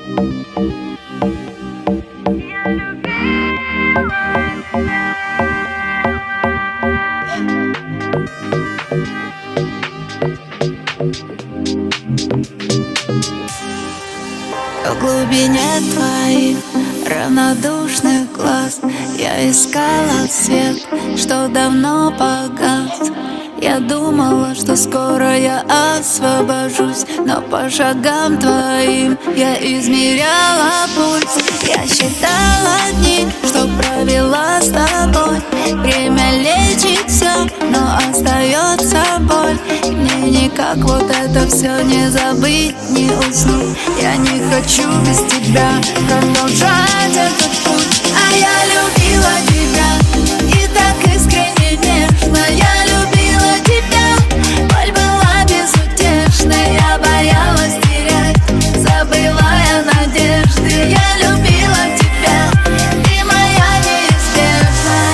В глубине твоих равнодушных глаз я искала свет, что давно погас. Я думала, что скоро я освобожусь, но по шагам твоим я измеряла пульс. Я считала дни, что провела с тобой. Время лечит все, но остается боль. Мне никак вот это все не забыть, не уснуть. Я не хочу без тебя продолжать этот путь. А я любила тебя, и так искренне, нежно. Я любила тебя, боль была безутешной. Я боялась терять, забывая надежды. Я любила тебя, ты моя неизбежная.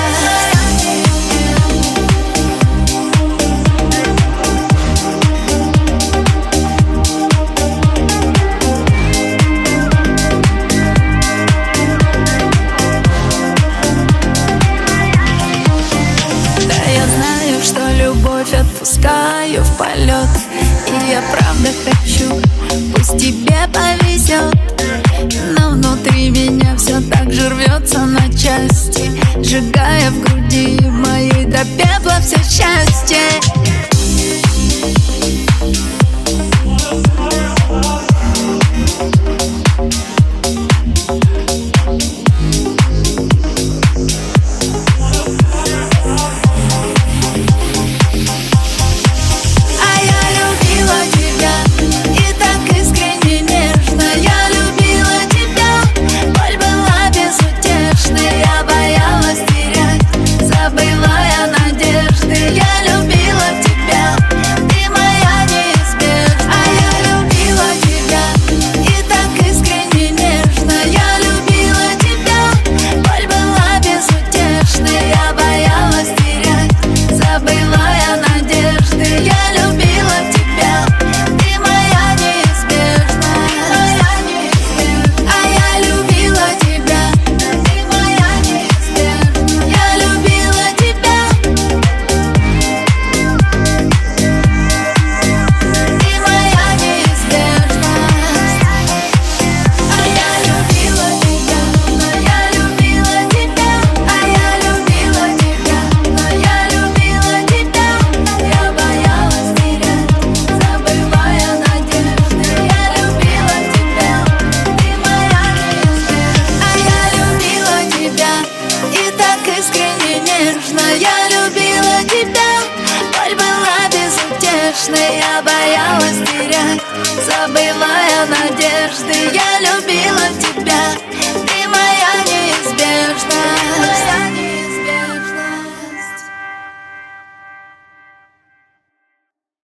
Да, я знаю, что любовь отпускаю в полет, и я правда хочу, пусть тебе повезет. Но внутри меня все так же рвется на части, сжигая в груди моей до пепла все счастье. Я любила тебя, боль была безутешной. Я боялась терять.